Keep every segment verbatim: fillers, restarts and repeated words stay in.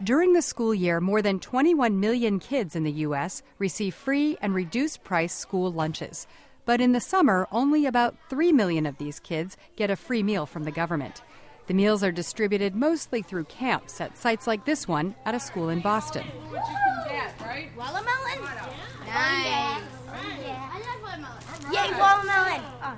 During the school year, more than twenty-one million kids in the U S receive free and reduced-price school lunches. But in the summer, only about three million of these kids get a free meal from the government. The meals are distributed mostly through camps at sites like this one at a school in Boston. What you can get, right? Watermelon? Nice. Yay, watermelon. Oh.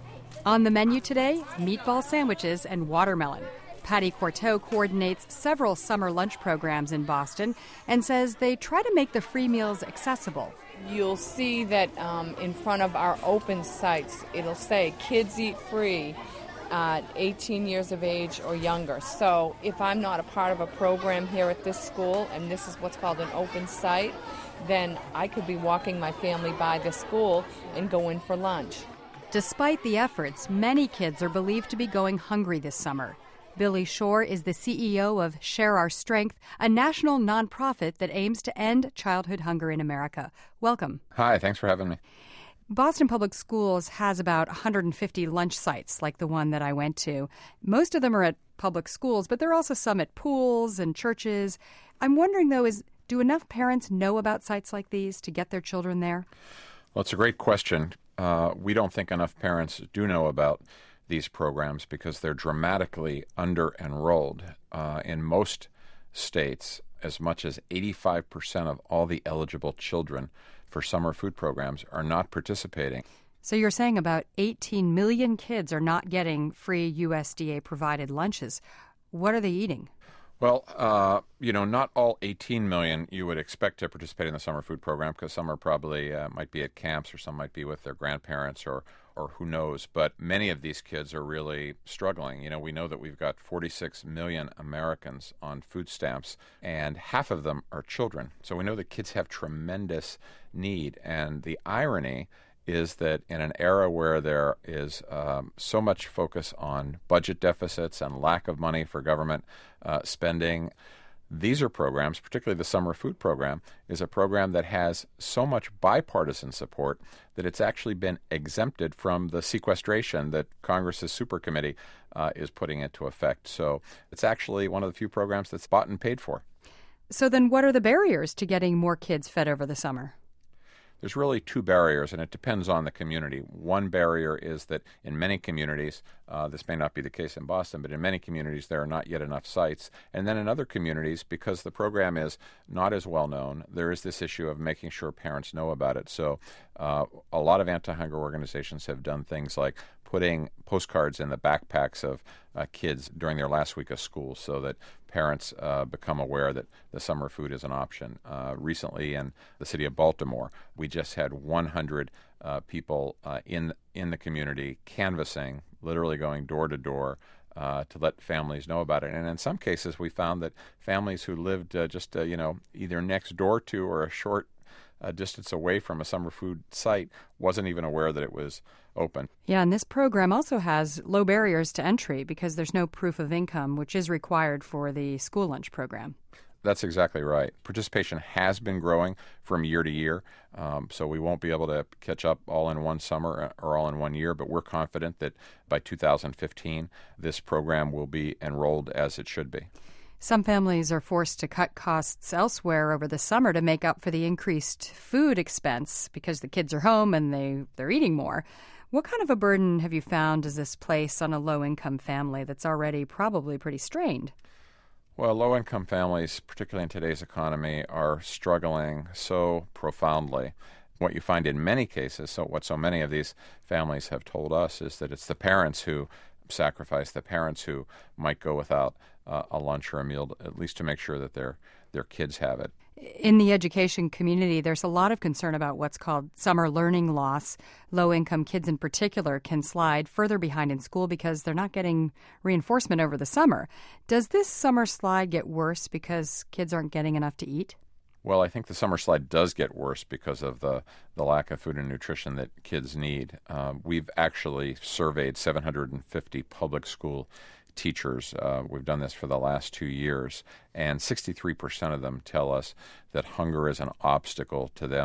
On the menu today, meatball sandwiches and watermelon. Patty Courteau coordinates several summer lunch programs in Boston and says they try to make the free meals accessible. You'll see that um, in front of our open sites, it'll say kids eat free at eighteen years of age or younger. So if I'm not a part of a program here at this school, and this is what's called an open site, then I could be walking my family by the school and go in for lunch. Despite the efforts, many kids are believed to be going hungry this summer. Billy Shore is the C E O of Share Our Strength, a national nonprofit that aims to end childhood hunger in America. Welcome. Hi, thanks for having me. Boston Public Schools has about one hundred fifty lunch sites like the one that I went to. Most of them are at public schools, but there are also some at pools and churches. I'm wondering, though, is do enough parents know about sites like these to get their children there? Well, it's a great question. Uh, we don't think enough parents do know about these programs because they're dramatically under-enrolled. Uh, in most states, as much as eighty-five percent of all the eligible children for summer food programs are not participating. So you're saying about eighteen million kids are not getting free U S D A-provided lunches. What are they eating? Well, uh, you know, not all eighteen million you would expect to participate in the summer food program because some are probably uh, might be at camps or some might be with their grandparents or or who knows. But many of these kids are really struggling. You know, we know that we've got forty-six million Americans on food stamps, and half of them are children. So we know that kids have tremendous need. And the irony is that in an era where there is um, so much focus on budget deficits and lack of money for government uh, spending, these are programs, particularly the summer food program, is a program that has so much bipartisan support that it's actually been exempted from the sequestration that Congress's supercommittee uh, is putting into effect. So it's actually one of the few programs that's bought and paid for. So then what are the barriers to getting more kids fed over the summer? There's really two barriers, and it depends on the community. One barrier is that in many communities, uh, this may not be the case in Boston, but in many communities there are not yet enough sites. And then in other communities, because the program is not as well known, there is this issue of making sure parents know about it. So uh, a lot of anti-hunger organizations have done things like putting postcards in the backpacks of uh, kids during their last week of school so that parents uh, become aware that the summer food is an option. Uh, recently in the city of Baltimore, we just had one hundred uh, people uh, in in the community canvassing, literally going door to door, uh, to let families know about it. And in some cases, we found that families who lived uh, just, uh, you know, either next door to or a short uh, distance away from a summer food site wasn't even aware that it was open. Yeah, and this program also has low barriers to entry because there's no proof of income, which is required for the school lunch program. That's exactly right. Participation has been growing from year to year, um, so we won't be able to catch up all in one summer or all in one year, but we're confident that by two thousand fifteen, this program will be enrolled as it should be. Some families are forced to cut costs elsewhere over the summer to make up for the increased food expense because the kids are home and they, they're eating more. What kind of a burden have you found does this place on a low-income family that's already probably pretty strained? Well, low-income families, particularly in today's economy, are struggling so profoundly. What you find in many cases, so what so many of these families have told us, is that it's the parents who sacrifice, the parents who might go without uh, a lunch or a meal, at least to make sure that their their kids have it. In the education community, there's a lot of concern about what's called summer learning loss. Low-income kids in particular can slide further behind in school because they're not getting reinforcement over the summer. Does this summer slide get worse because kids aren't getting enough to eat? Well, I think the summer slide does get worse because of the, the lack of food and nutrition that kids need. Uh, we've actually surveyed seven hundred fifty public school teachers. Uh, we've done this for the last two years, and sixty-three percent of them tell us that hunger is an obstacle to them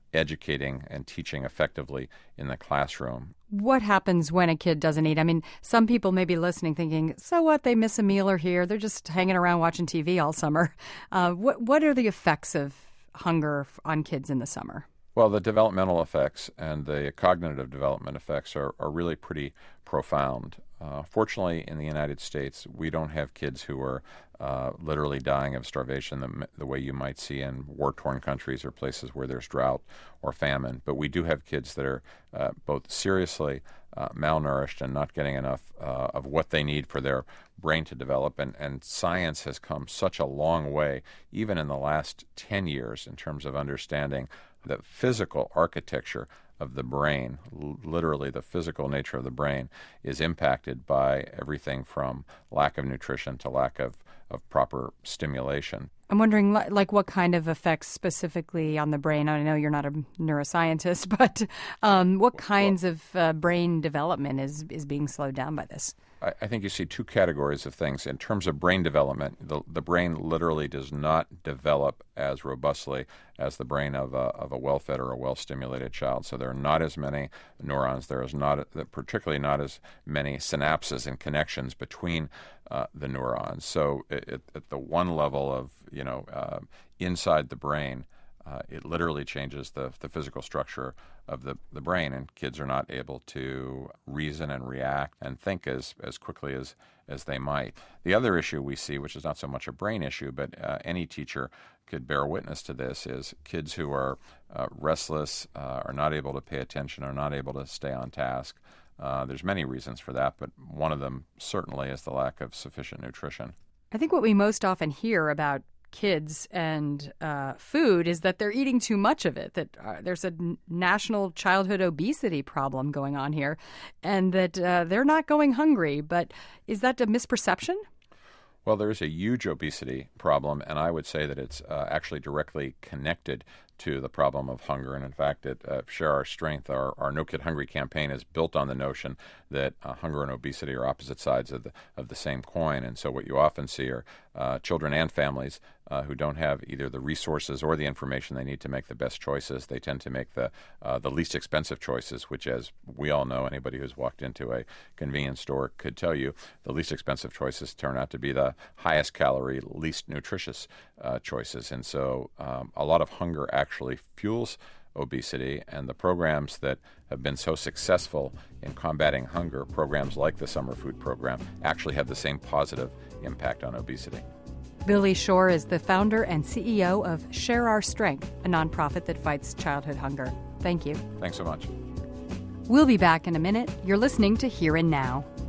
educating and teaching effectively in the classroom. What happens when a kid doesn't eat? I mean, some people may be listening thinking, so what, they miss a meal or here, they're just hanging around watching T V all summer. Uh, what, what are the effects of hunger on kids in the summer? Well, the developmental effects and the cognitive development effects are, are really pretty profound. Uh, fortunately, in the United States, we don't have kids who are uh, literally dying of starvation the, the way you might see in war-torn countries or places where there's drought or famine. But we do have kids that are uh, both seriously uh, malnourished and not getting enough uh, of what they need for their brain to develop. And, and science has come such a long way, even in the last ten years, in terms of understanding the physical architecture of the brain, l- literally the physical nature of the brain, is impacted by everything from lack of nutrition to lack of, of proper stimulation. I'm wondering, like, what kind of effects specifically on the brain? I know you're not a neuroscientist, but um, what kinds well, of uh, brain development is, is being slowed down by this? I, I think you see two categories of things. In terms of brain development, the, the brain literally does not develop as robustly as the brain of a, of a well-fed or a well-stimulated child. So there are not as many neurons. There is not, particularly not as many synapses and connections between uh, the neurons. So it, it, at the one level of, you know, uh, inside the brain, Uh, it literally changes the, the physical structure of the, the brain, and kids are not able to reason and react and think as, as quickly as, as they might. The other issue we see, which is not so much a brain issue, but uh, any teacher could bear witness to this, is kids who are uh, restless, uh, are not able to pay attention, are not able to stay on task. Uh, there's many reasons for that, but one of them certainly is the lack of sufficient nutrition. I think what we most often hear about kids and uh, food is that they're eating too much of it, that uh, there's a n- national childhood obesity problem going on here, and that uh, they're not going hungry. But is that a misperception? Well, there's a huge obesity problem, and I would say that it's uh, actually directly connected to the problem of hunger. And in fact, at uh, Share Our Strength, our, our No Kid Hungry campaign is built on the notion that uh, hunger and obesity are opposite sides of the of the same coin. And so what you often see are uh, children and families uh, who don't have either the resources or the information they need to make the best choices. They tend to make the uh, the least expensive choices, which, as we all know, anybody who's walked into a convenience store could tell you, the least expensive choices turn out to be the highest calorie, least nutritious uh, choices. And so um, a lot of hunger actually actually fuels obesity, and the programs that have been so successful in combating hunger, programs like the Summer Food Program, actually have the same positive impact on obesity. Billy Shore is the founder and C E O of Share Our Strength, a nonprofit that fights childhood hunger. Thank you. Thanks so much. We'll be back in a minute. You're listening to Here and Now.